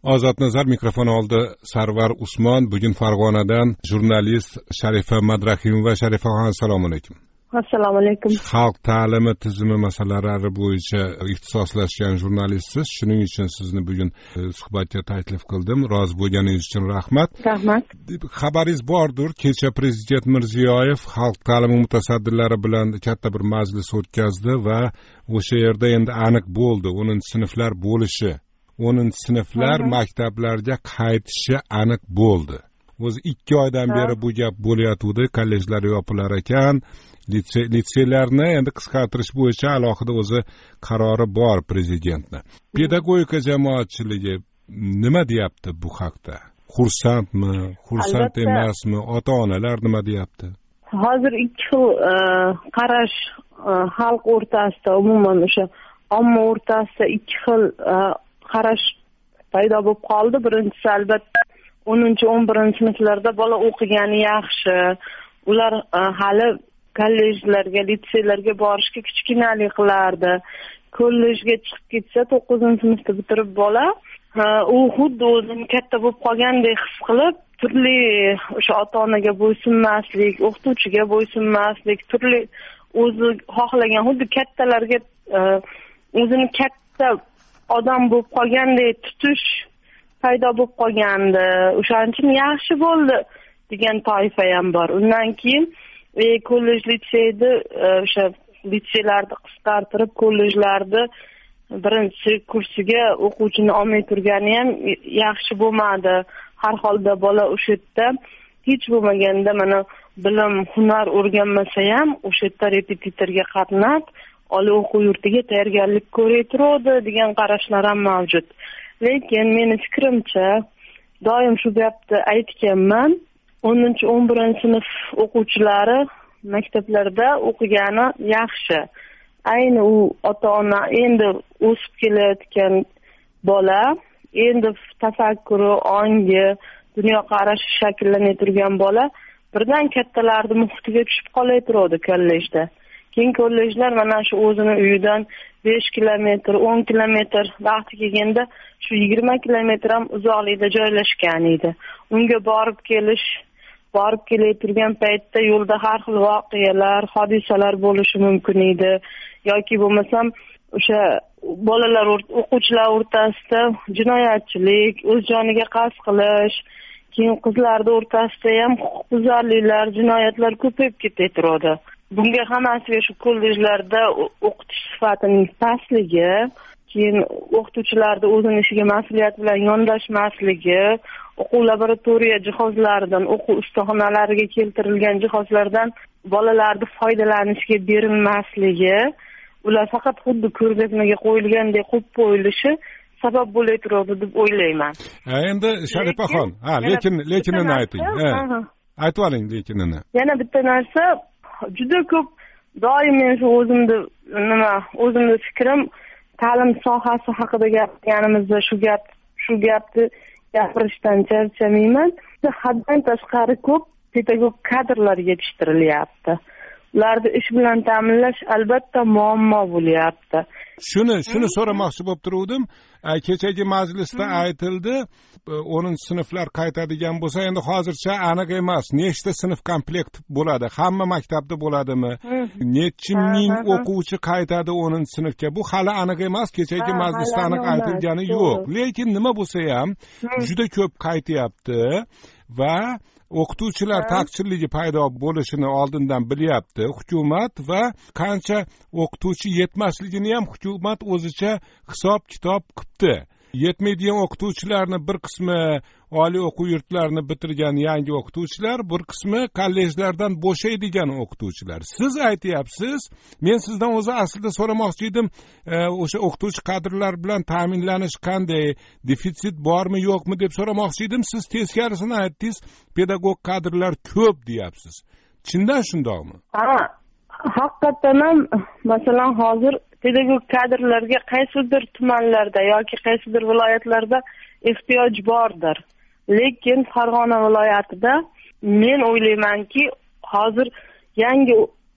Ozodnazar mikrofon oldi. Sarvar Usmon. Bugun Farg'onadan jurnalist Sharifa Madrahimova. Sharifaxon, assalomu alaykum. Assalomu alaykum. Xalq ta'limi tizimi masalalari bo'yicha ixtisoslashgan jurnalistsiz. Shuning uchun sizni bugun suhbatga taklif qildim. Rozi bo'lganingiz uchun rahmat. Rahmat. Xabaringiz bordir, kecha Prezident Mirziyoyev xalq ta'limi mutasaddilari bilan katta bir majlis o'tkazdi va o'sha yerda endi aniq bo'ldi, 10-sinflar bo'lishi. 10-sinflar maktablarga qaytishi aniq bo'ldi. O'zi 2 oydan beri bu gap bo'layotdi, kollejlar yopilar ekan, litseylarni endi qisqartirish bo'yicha alohida o'zi qarori bor prezidentni. Pedagogika jamoatchiligi nima deyapti bu haqda? Xursandmi, xursand emasmi? Ota-onalar nima deyapti? Hozir 2 xil qarash xalq o'rtasida, umuman o'sha omma o'rtasida 2 xil qarash paydo bo'lib qoldi. Birinchisi albatta 10-11 sinflarda bola o'qigani yaxshi. Ular hali kollejlarga, litseylarga borishga kichkinalik qilardi. Kollejga chiqib ketsa 9-sinfni bitirib bola, u xuddi o'zini katta bo'lib qolgandek his qilib, turli o'sha ota-onaga bo'ysunmaslik, o'qituvchiga bo'ysunmaslik, turli o'zi xohlagan xuddi kattalarga o'zini katta odam bo'lib qolgandek tutish paydo bo'lib qolgandi. O'shaning uchun yaxshi bo'ldi degan toifa ham bor. Undan keyin kollej litseyda o'sha litseylarni qisqartirib, kollejlarda birinchi kursiga o'quvchini olmay turgani ham yaxshi bo'lmadi. Har holda bola o'sha yerda hech bo'lmaganda mana bilim, hunar o'rganmasa ham o'sha yerda repetitorga qatnab, oliy o'quv yurtiga tayyorgarlik ko'ray turadi degan qarashlar ham mavjud. Lekin meni fikrimcha, doim shu gapni aytganman, 10-11 o'quvchilari maktablarda o'qigani yaxshi. Ayni u ota-ona endi o'sib kelayotgan bola, endi tafakkuri, ongi, dunyoqarashi shakllanib turgan bola birdan kattalarning muhitiga tushib qolay turadi kollejda. Keyin kollejlar mana shu o'zini uyidan 5 kilometr, 10 kilometr vaqti kelganda shu 20 kilometr ham uzoqlikda joylashgan edi. Unga borib kelay turgan paytda yo'lda har xil voqealar, hodisalar bo'lishi mumkin edi. Yoki bo'lmasam o'sha bolalar, o'quvchilar o'rtasida jinoyatchilik, o'z joniga qasd qilish, keyin qizlarning o'rtasida ham huquqbuzarliklar, jinoyatlar ko'payib ketaveradi. Bunga hammasiga shu kollejlarda o'qitish sifatining pastligi, keyin o'qituvchilarda o'zini ishiga mas'uliyat bilan yondashmasligi, o'quv laboratoriya jihozlaridan, o'quv ustaxonalariga keltirilgan jihozlardan bolalarni foydalanishiga berilmasligi, ular faqat xuddi ko'rgazmaga qo'yilgandek qo'yib qo'yilishi sabab bo'lay turadi deb o'ylayman. Endi Sharifaxon, lekinini ayting. Aytib oling lekinini. Yana bitta narsa, juda ko'p doim men shu o'zimni fikrim, ta'lim sohasi haqida gapirganimizda shu gapni gapirishdan charchamayman. Haddan tashqari ko'p pedagog kadrlar yetishtirilyapti. Ularni ish bilan ta'minlash albatta muammo bo'lyapti. Shuni so'ramoqchi bo'lib turuvdim. Kechagi majlisda aytildi, 10-sinflar qaytadigan bo'lsa, endi hozircha aniq emas. Nechta sinf komplekt bo'ladi? Hamma maktabda bo'ladimi? Necha ming o'quvchi qaytadi 10-sinfga? Bu hali aniq emas. Kechagi majlisda aniq aytilgani yo'q. Lekin nima bo'lsa ham juda ko'p qaytyapti va o'qituvchilar taqchilligi paydo bo'lishini oldindan bilyapti hukumat va qancha o'qituvchi yetmasligini ham hukumat o'zicha hisob-kitob qilibdi. Yetmaydigan o'qituvchilarni bir qismi oliy o'quv yurtlarini bitirgan yangi o'qituvchilar, bir qismi kollejlardan bo'shaydigan o'qituvchilar. Siz aytyapsiz, men sizdan o'zi aslida so'ramoqchi edim, o'sha o'qituvchi kadrlar bilan ta'minlanish qanday, defitsit bormi yo'qmi deb so'ramoqchi edim. Siz teskarisini aytdingiz, pedagog kadrlar ko'p deyapsiz. Chindan shundoqmi? Haqiqatan ham masalan hozir pedagog kadrlarga qaysidir tumanlarda yoki qaysidir viloyatlarda ehtiyoj bordir. Lekin Farg'ona viloyatida men o'ylaymanki, hozir yangi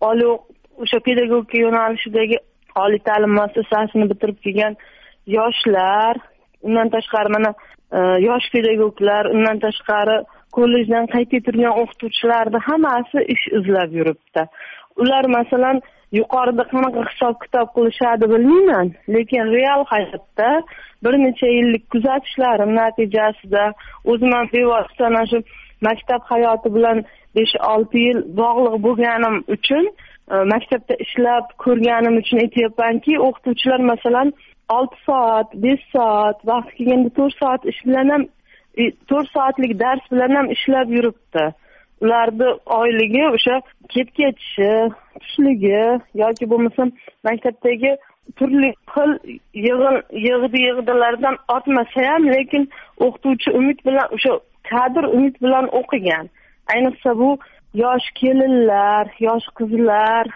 o'sha pedagogika yo'nalishidagi oliy ta'lim muassasasini bitirib kelgan yoshlar, undan tashqari mana yosh pedagoglar, undan tashqari kollejdan qaytib turgan o'qituvchilarni hammasi ish izlab yuribdi. Ular masalan yuqorida qanaqa hisob kitob qilishadi bilmayman, lekin real hayotda bir necha yillik kuzatishlarim natijasida o'zim ham bevosita ana shu maktab hayoti bilan 5-6 yil bog'liq bo'lganim uchun, maktabda ishlab ko'rganim uchun aytyapmanki, o'qituvchilar masalan 6 soat, 5 soat, vaqti kelganda 4 soat ish bilan ham 4 soatlik dars bilan ham ishlab yuribdi. Ularni oyligi o'sha ketishi, tushligi yoki bo'lmasam maktabdagi turli xil yig'di-yig'dilardan ortmasa ham, lekin o'qituvchi umid bilan o'sha kadr umid bilan o'qigan. Ayniqsa bu yosh kelinlar, yosh qizlar,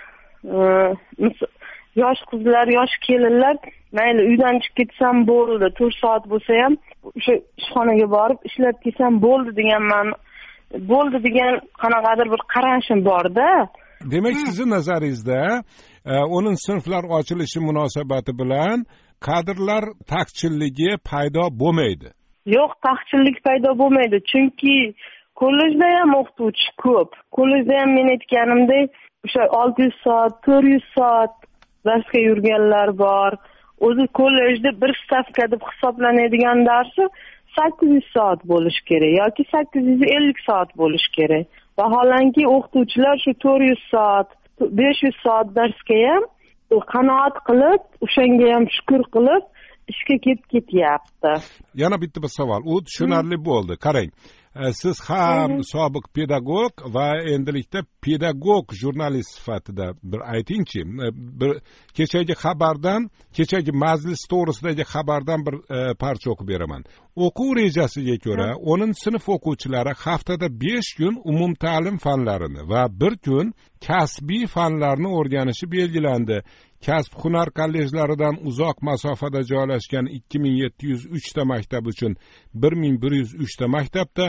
yosh kelinlar mayli uydan chiqib ketsam bo'ldi, 4 soat bo'lsa ham o'sha ishxonaga borib ishlab kelsam bo'ldi degan qanaqadir bir qarashim bor-da. Demak, sizning nazaringizda onun sinflar ochilishi munosabati bilan kadrlar taqchilligi paydo bo'lmaydi. Yo'q, taqchillik paydo bo'lmaydi, chunki kollejda ham o'qituvchi ko'p. Kollejda ham men aytganimdek, o'sha 600 soat, 400 soat darsga yurganlar bor. O'zi kollejda bir stavka deb hisoblanadigan darsi 800 soat bo'lish kerak yoki 850 soat bo'lish kerak. Vaholanki o'qituvchilar shu 400 soat, 500 soat darsga ham qanoat qilib, o'shanga ham shukr qilib ishga ketyapti. Yana bitta bir savol, u tushunarli bo'ldi. Qarang, siz ham sobiq pedagog va endilikda pedagog jurnalist sifatida bir aytingchi, bir kechagi majlis to'g'risidagi xabardan bir parcha o'qib beraman. O'quv rejasiga ko'ra, onun sinf o'quvchilari haftada 5 kun umumta'lim fanlarini va 1 kun kasbiy fanlarni o'rganishi belgilandi. Kasb-hunar kollejlaridan uzoq masofada joylashgan 2703 ta maktab uchun 1103 ta maktabda,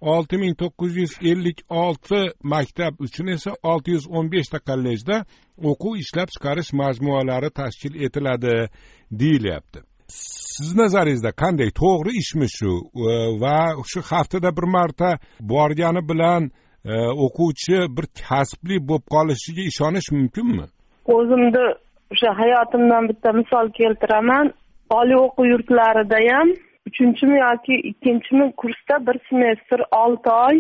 6956 maktab uchun esa 615 ta kollejda o'quv ishlab chiqarish majmualari tashkil etiladi deyilyapti. Siz nazaringizda qanday, to'g'ri ishmi shu va shu haftada bir marta borgani bilan o'quvchi bir kasbli bo'lib qolishiga ishonish mumkinmi? O'zimda o'sha hayotimdan bitta misol keltiraman. Oliy o'quv yurtlarida ham 3-mi yoki 2-mi kursda bir semestr 6 oy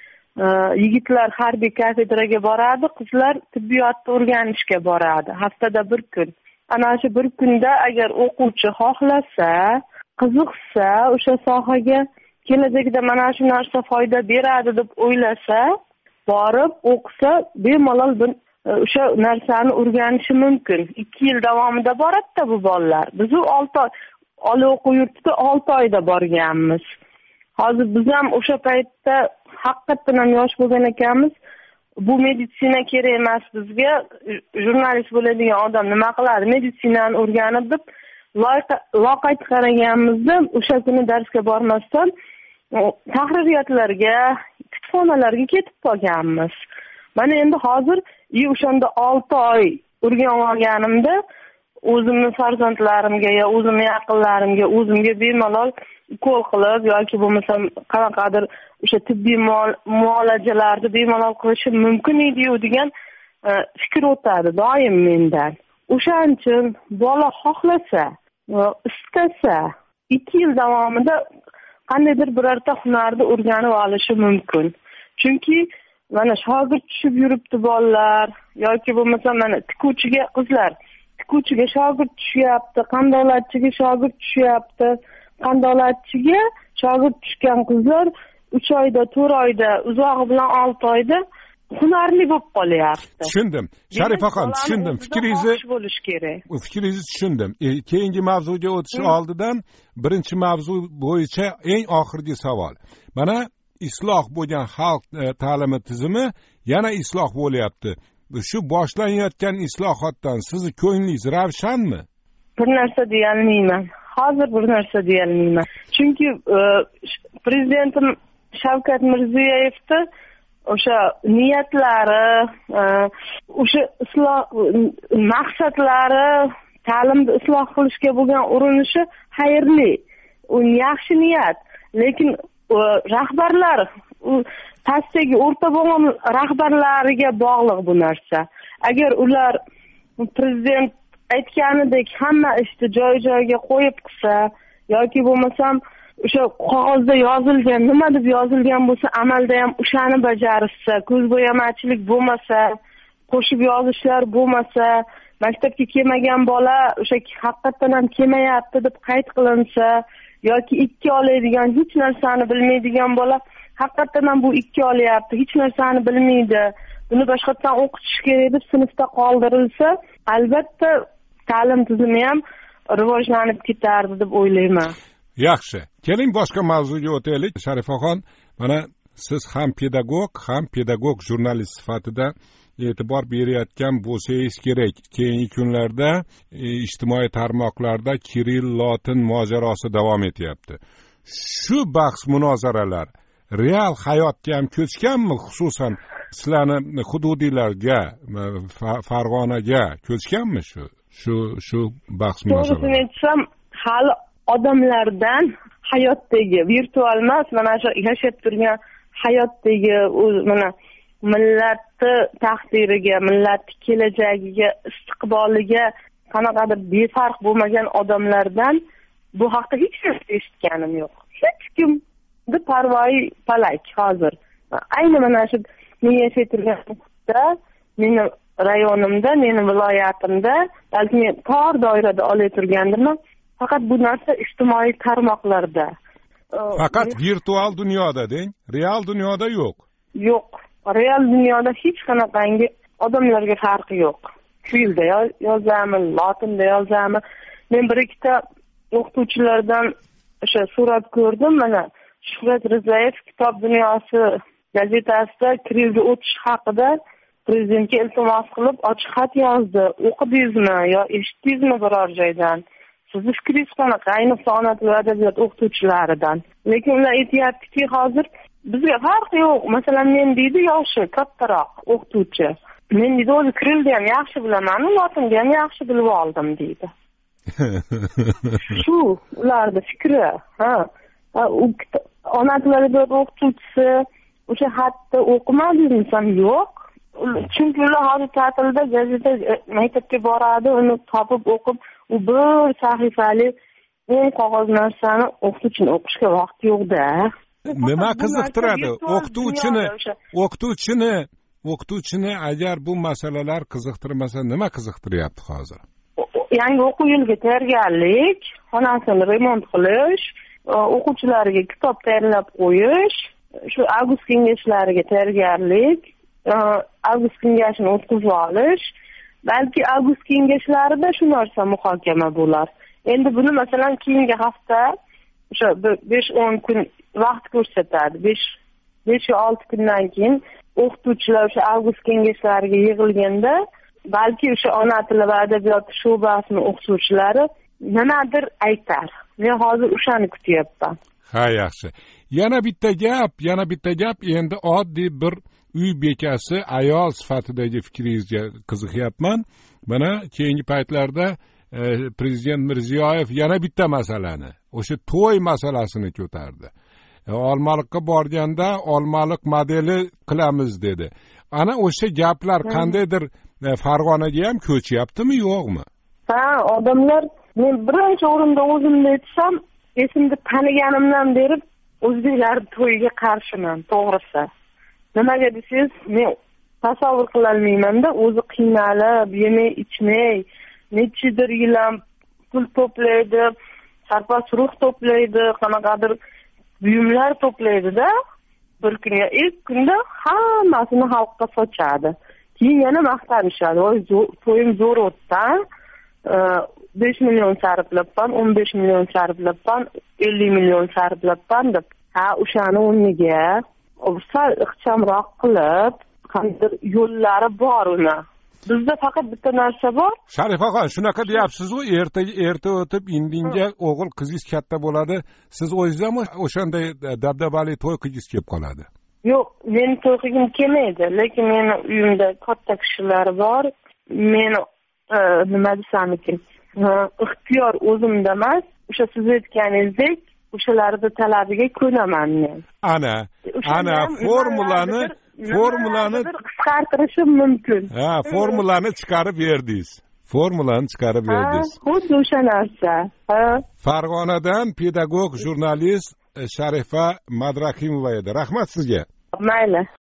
yigitlar harbiy kafedraga boradi, qizlar tibbiyotni o'rganishga boradi. Haftada 1 kun. Ana shu 1 kunda agar o'quvchi xohlasa, qiziqsa, o'sha sohaga kelajakda mana shu narsa foyda beradi deb o'ylasa, borib o'qisa, bemalol o'sha narsani o'rganishi mumkin. 2 yil davomida boradi-da bu bolalar. Biz 6 oy oliy o'quv yurtida 6 oyda borganmiz. Hozir biz ham o'sha paytda haqiqatan ham yosh bo'lgan ekanmiz. Bu meditsina kerak emas bizga. Jurnalist bo'ladigan odam nima qiladi? Meditsinani o'rganib deb loqayd qaraganmizda, o'sha kuni darsga bormasdan tahririyatlarga, kutubxonalarga ketib qolganmiz. Mana endi hozir o'shanda 6 oy o'rganib olganimda o'zimni farzandlarimga yo o'zimni yaqinlarimga o'zimga bemalol ukol qilib yoki bo'lmasam qanaqadir o'sha tibbiy muolajalarni bemalol qilishim mumkin edi-yu degan fikr o'tadi doim mendan. O'shaning uchun bola xohlasa, istasa 2 yil davomida qandaydir birorta hunarni o'rganib olishi mumkin. Chunki mana shogird tushib yuribdi bolalar yoki bo'lmasa mana tikuvchiga shogird tushyapti, qandolatchiga shogird tushyapti. Qandolatchiga shogird tushgan qizlar 3 oyda, 4 oyda, uzog'i bilan 6 oyda hunarli bo'lib qolyapti. Tushundim. Sharifaxon, tushundim. Fikringizni tushundim. Keyingi mavzuga o'tish oldidan birinchi mavzu bo'yicha eng oxirgi savol. Mana isloh bo'lgan xalq ta'limi tizimi yana isloh bo'lyapti. Shu boshlanayotgan islohotdan sizni ko'nglingiz ravshanmi? Bir narsa deya olmayman. Hozir bir narsa deya olmayman. Chunki prezidentim Shavkat Mirziyoyevni o'sha niyatlari, o'sha isloh maqsadlari, ta'limni isloh qilishga bo'lgan urinishi xayrli. U yaxshi niyat. lekin rahbarlar pastdagi o'rta bo'g'in rahbarlariga bog'liq bu narsa. Agar ular prezident aytganidek hamma ishni joy-joyiga qo'yib qilsa yoki bo'lmasam o'sha qog'ozda yozilgan, nima deb yozilgan bo'lsa, amalda ham o'shani bajarishsa, ko'zbo'yamachilik bo'lmasa, qo'shib yozishlar bo'lmasa, maktabga kelmagan bola o'sha haqiqatan ham kelmayapti deb qayd qilinsa yoki 2 oladigan, hech narsani bilmaydigan bola haqiqatan ham bu 2 olyapti, hech narsani bilmaydi, buni boshqatdan o'qitish kerak deb sinfda qoldirilsa, albatta ta'lim tizimi ham rivojlanib ketardi deb o'ylayman. Yaxshi. Keling boshqa mavzuga o'taylik. Sharifaxon, mana siz ham pedagog jurnalist sifatida e'tibor berayotgan bo'lsangiz kerak. Keyingi kunlarda ijtimoiy tarmoqlarda Kirill Lotin mojarosi davom etyapti. Shu bahs munozaralar real hayotga ham ko'chganmi, xususan sizlarni hududiylarga, Farg'onaga ko'chganmi shu bahs munozaralar? To'g'risini aytsam, hali odamlardan hayotdagi virtual emas, mana shu yashab turgan hayotdagi mana millatni taqdiriga, millatni kelajagiga, istiqboliga qanaqadir befarq bo'lmagan odamlardan bu haqda hech narsa eshitganim yo'q. Hech kimni parvoyi palak hozir. Ayni mana shu men yashab turgan hududda, meni rayonimda, meni viloyatimda, balki men tor doirada olay turgandirman. Faqat bu narsa ijtimoiy tarmoqlarda. Faqat virtual dunyoda deng, real dunyoda yo'q. Yo'q. Real dunyoda hech qanaqangi odamlarga farqi yo'q. Kirillda yozamiz, lotinda yozamiz. Men bir ikkita o'qituvchilardan o'sha surat ko'rdim, mana Shuhrat Rizayev Kitob dunyosi gazetasida kirillga o'tish haqida prezidentga iltimos qilib ochiq xat yozdi. O'qidingizmi yo eshitdingizmi biror joydan? Sizni fikringiz qanaqa? Ayniqsa ona tili va adabiyot o'qituvchilaridan. Lekin ular aytyaptiki, hozir bizga farqi yo'q. Masalan, men deydi yoshi kattaroq o'qituvchi. Men deydi o'zi kirillni ham yaxshi bilaman, lotinni ham yaxshi bilib oldim deydi. Shu ularning fikri. Ona tili adabiyot o'qituvchisi o'sha xatni o'qimadingizmi? Yo'q. Chunki ular hozir ta'tilda gazeta maktabga boradi, uni topib o'qib, u bir sahifali o'n qog'oz narsani o'qituvchini o'qishga vaqt yo'q-da. Nima qiziqtiradi o'qituvchini agar bu masalalar qiziqtirmasa, nima qiziqtiryapti hozir? Yangi o'quv yiliga tayyorgarlik, xonasini remont qilish, o'quvchilarga kitob tayyorlab qo'yish, shu avgust kengashlariga tayyorgarlik, avgust kengashini o'tkazib olish, balki avgust kengashlarida shu narsa muhokama bo'lar. Endi buni masalan keyingi hafta o'sha 5-10 kun vaqt ko'rsatadi. 5-6 kundan keyin o'qituvchilar o'sha avgust kengashlariga yig'ilganda balki o'sha ona tili va adabiyot sho'basini o'qituvchilari nimadir aytar. Men hozir o'shani kutyapman. Ha, yaxshi. Yana bitta gap, endi oddiy bir uy bekasi ayol sifatidagi fikringizga qiziqyapman. Mana keyingi paytlarda prezident Mirziyoyev yana bitta masalani, o'sha to'y masalasini ko'tardi. Olmaliqqa borganda Olmaliq modeli qilamiz dedi. Ana o'sha gaplar qandaydir Farg'onaga ham ko'chyaptimi, yo'qmi? Ha, odamlar, men birinchi o'rinda o'zimni aytsam, esimda taniganimdan beri o'zbeklar to'yiga qarshiman, to'g'risi. Nimaga desangiz, men tasavvur qila olmayman-da, o'zi qiynalib, yemay, ichmay, nechidir yil ham pul to'playdi, sarpas ruh to'playdi, qanaqadir buyumlar to'playdi-da, bir kunga ilk kunda hammasini xalqqa sochadi. Keyin yana maqtanishadi. Voy, to'yim zo'r o'tdi. 5 million sarflabman, 15 million sarflabman, 50 million sarflabman deb. Ha, o'shani o'rniga sal ixchamroq qilib, qanday yo'llari bor uni. Bizda faqat bitta narsa bor. Sharifaxon, shunaqa deyapsiz-ku, erta o'tib indinga o'g'il qizingiz katta bo'ladi. Siz o'zingiz ham o'shanday dabdabali to'y qilgingiz kelib qoladi. Yo'q, men to'y qilgim kelmaydi, lekin meni uyimda katta kishilar bor. Meni nima desam ekan, ixtiyor o'zimda emas. O'sha siz aytganingizdek, o'shalarni talabiga ko'naman men. Ana formulani qisqartirishim mumkin. Formulani chiqarib berdingiz. Xuddi o'sha narsa. Farg'onadan pedagog jurnalist Sharifa Madrahimova edi. Rahmat sizga. Mayli.